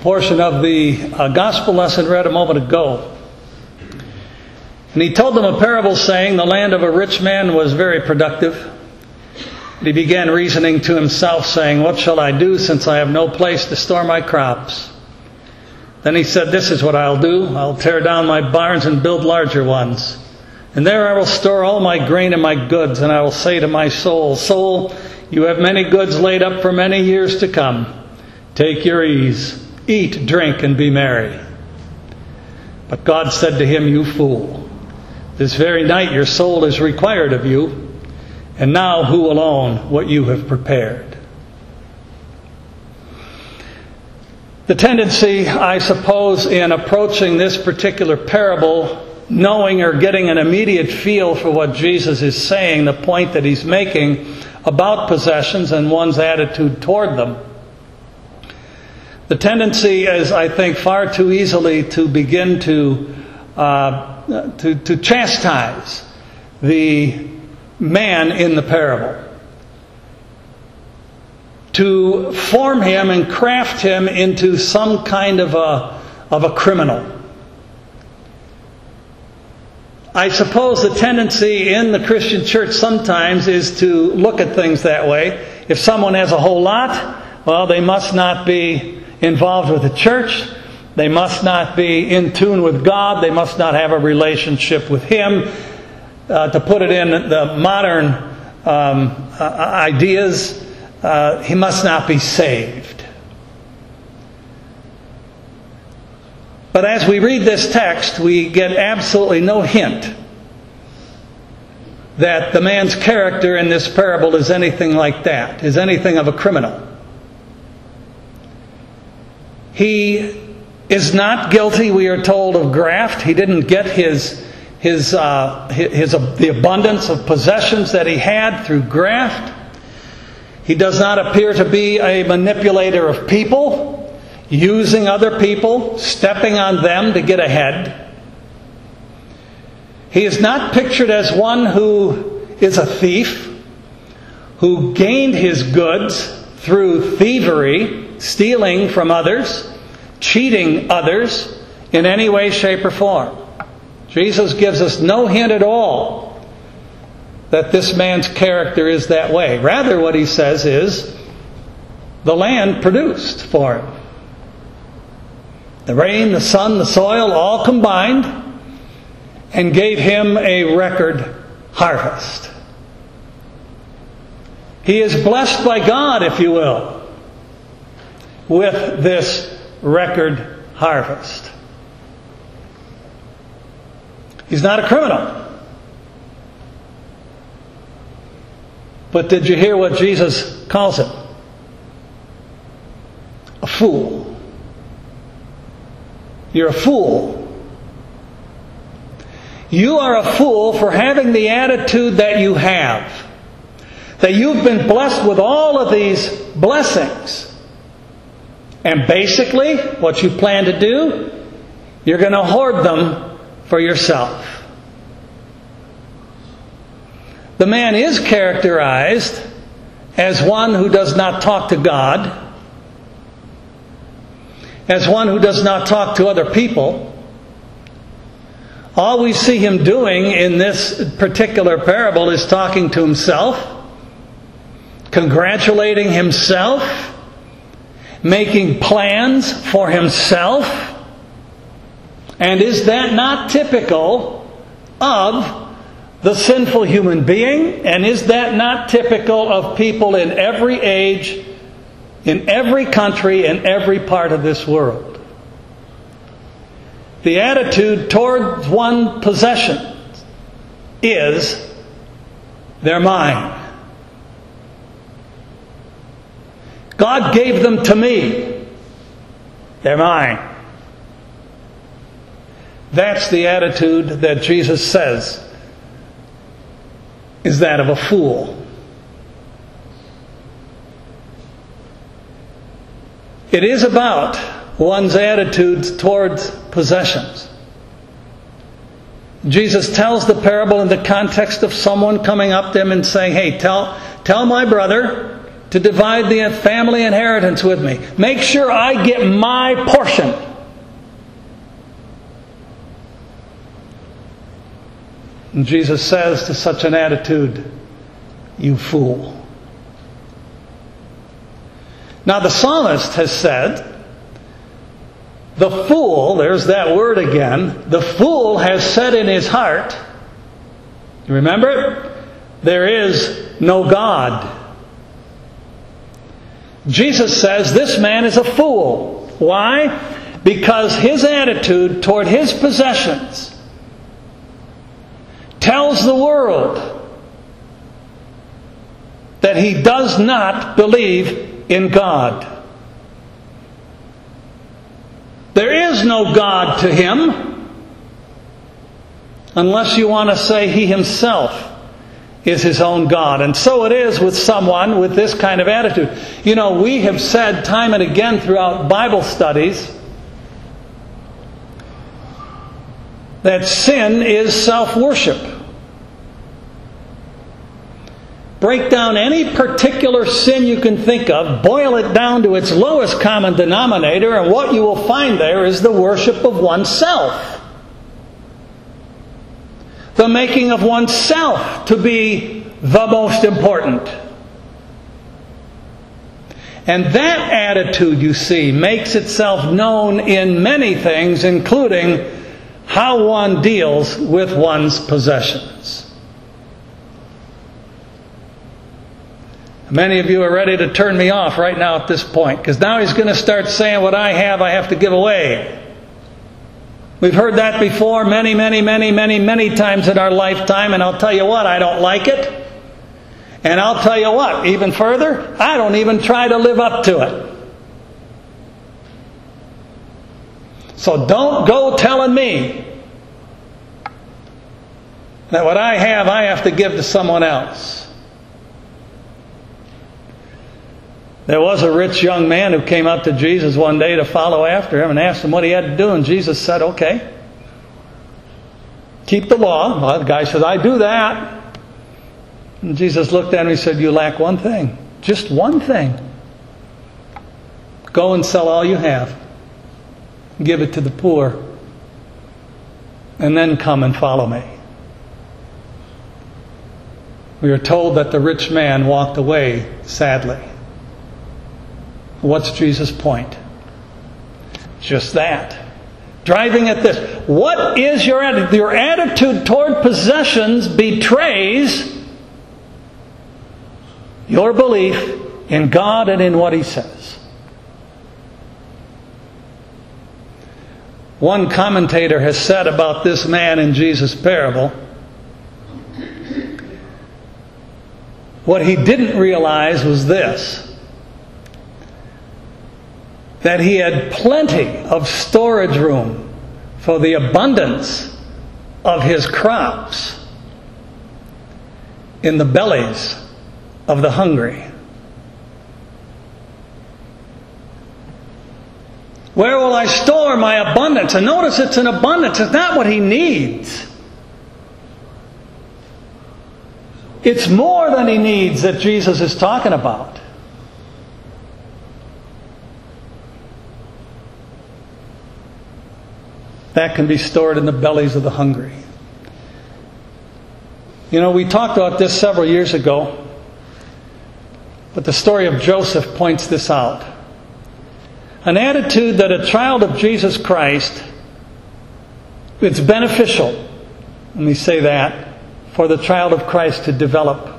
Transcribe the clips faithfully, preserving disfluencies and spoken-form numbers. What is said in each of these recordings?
portion of the uh, gospel lesson read a moment ago. And he told them a parable saying, the land of a rich man was very productive. And he began reasoning to himself, saying, what shall I do, since I have no place to store my crops? Then he said, this is what I'll do. I'll tear down my barns and build larger ones. And there I will store all my grain and my goods. And I will say to my soul, soul, you have many goods laid up for many years to come. Take your ease, eat, drink, and be merry. But God said to him, you fool, this very night your soul is required of you, and now who will own what you have prepared? The tendency, I suppose, in approaching this particular parable, knowing or getting an immediate feel for what Jesus is saying, the point that he's making about possessions and one's attitude toward them, the tendency is, I think, far too easily to begin to uh, to, to chastise the man in the parable, to form him and craft him into some kind of a of a criminal. I suppose the tendency in the Christian church sometimes is to look at things that way. If someone has a whole lot, well, they must not be involved with the church. They must not be in tune with God. They must not have a relationship with Him. Uh, to put it in the modern um, uh, ideas, uh, he must not be saved. But as we read this text, we get absolutely no hint that the man's character in this parable is anything like that, is anything of a criminal. He is not guilty, we are told, of graft. He didn't get his his uh, his, his uh, the abundance of possessions that he had through graft. He does not appear to be a manipulator of people, using other people, stepping on them to get ahead. He is not pictured as one who is a thief, who gained his goods through thievery, stealing from others, cheating others in any way, shape, or form. Jesus gives us no hint at all that this man's character is that way. Rather, what he says is, the land produced for him. The rain, the sun, the soil, all combined, and gave him a record harvest. He is blessed by God, if you will, with this record harvest. He's not a criminal. But did you hear what Jesus calls him? A fool. You're a fool. You are a fool for having the attitude that you have. That you've been blessed with all of these blessings. And basically, what you plan to do, you're going to hoard them for yourself. The man is characterized as one who does not talk to God, as one who does not talk to other people. All we see him doing in this particular parable is talking to himself, congratulating himself, making plans for himself. And is that not typical of the sinful human being? And is that not typical of people in every age, in every country, in every part of this world? The attitude toward one's possession is, they're mine. God gave them to me. They're mine. That's the attitude that Jesus says is that of a fool. It is about one's attitudes towards possessions. Jesus tells the parable in the context of someone coming up to him and saying, hey, tell, tell my brother to divide the family inheritance with me. Make sure I get my portion. And Jesus says to such an attitude, you fool. Now the psalmist has said, the fool, there's that word again, the fool has said in his heart, you remember? There is no God. Jesus says this man is a fool. Why? Because his attitude toward his possessions tells the world that he does not believe in God. There is no God to him, unless you want to say he himself is his own God. And so it is with someone with this kind of attitude. You know, we have said time and again throughout Bible studies that sin is self-worship. Break down any particular sin you can think of, boil it down to its lowest common denominator, and what you will find there is the worship of oneself. The making of oneself to be the most important. And that attitude, you see, makes itself known in many things, including how one deals with one's possessions. Many of you are ready to turn me off right now at this point, because now he's going to start saying what I have, I have to give away. We've heard that before many, many, many, many, many times in our lifetime, and I'll tell you what, I don't like it. And I'll tell you what, even further, I don't even try to live up to it. So don't go telling me that what I have, I have to give to someone else. There was a rich young man who came up to Jesus one day to follow after him and asked him what he had to do. And Jesus said, okay, keep the law. Well, the guy said, I do that. And Jesus looked at him and he said, you lack one thing. Just one thing. Go and sell all you have. Give it to the poor. And then come and follow me. We are told that the rich man walked away sadly. What's Jesus' point? Just that. Driving at this. What is your attitude? Your attitude toward possessions betrays your belief in God and in what He says. One commentator has said about this man in Jesus' parable, what he didn't realize was this: that he had plenty of storage room for the abundance of his crops in the bellies of the hungry. Where will I store my abundance? And notice it's an abundance. It's not what he needs. It's more than he needs that Jesus is talking about. That can be stored in the bellies of the hungry. You know, we talked about this several years ago, but the story of Joseph points this out. An attitude that a child of Jesus Christ, it's beneficial, let me say that, for the child of Christ to develop.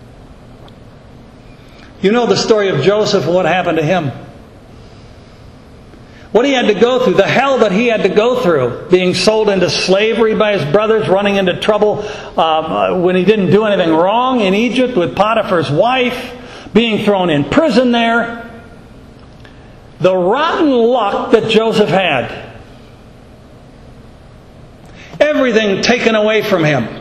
You know the story of Joseph and what happened to him. What he had to go through, the hell that he had to go through, being sold into slavery by his brothers, running into trouble um, when he didn't do anything wrong in Egypt with Potiphar's wife, being thrown in prison there. The rotten luck that Joseph had. Everything taken away from him.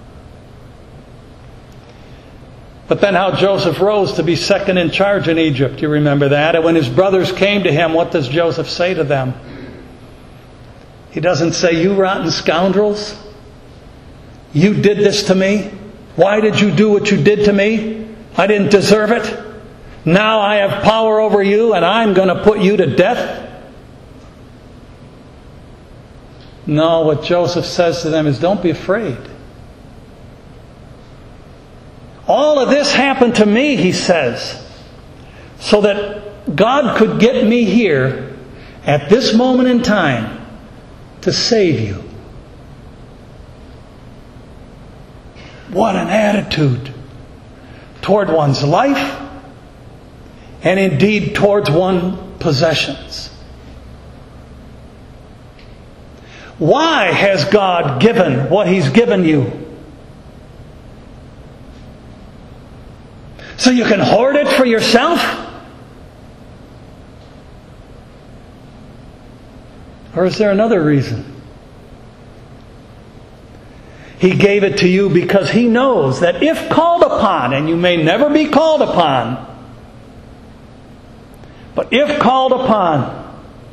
But then how Joseph rose to be second in charge in Egypt. You remember that? And when his brothers came to him, what does Joseph say to them? He doesn't say, you rotten scoundrels, you did this to me. Why did you do what you did to me? I didn't deserve it. Now I have power over you and I'm going to put you to death? No, what Joseph says to them is, don't be afraid. All of this happened to me, he says, so that God could get me here at this moment in time to save you. What an attitude toward one's life and indeed towards one's possessions. Why has God given what He's given you? So you can hoard it for yourself? Or is there another reason? He gave it to you because He knows that if called upon, and you may never be called upon, but if called upon,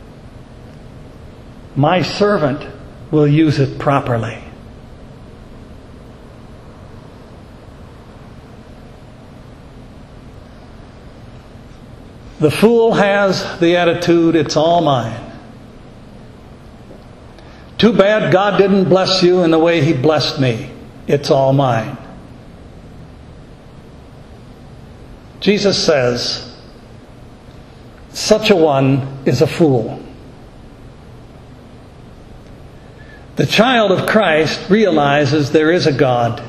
my servant will use it properly. The fool has the attitude, it's all mine. Too bad God didn't bless you in the way He blessed me. It's all mine. Jesus says, such a one is a fool. The child of Christ realizes there is a God.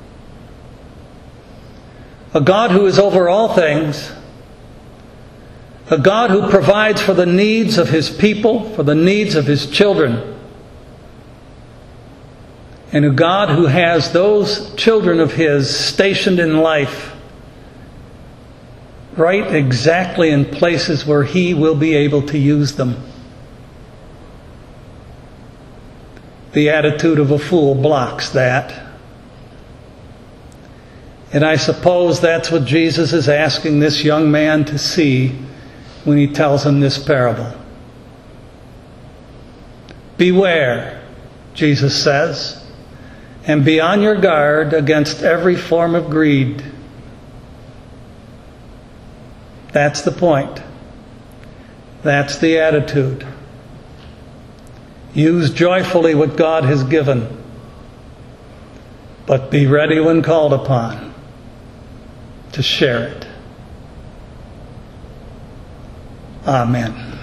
A God who is over all things. A God who provides for the needs of His people, for the needs of His children. And a God who has those children of His stationed in life right exactly in places where He will be able to use them. The attitude of a fool blocks that. And I suppose that's what Jesus is asking this young man to see when He tells him this parable. Beware, Jesus says, and be on your guard against every form of greed. That's the point. That's the attitude. Use joyfully what God has given, but be ready when called upon to share it. Amen.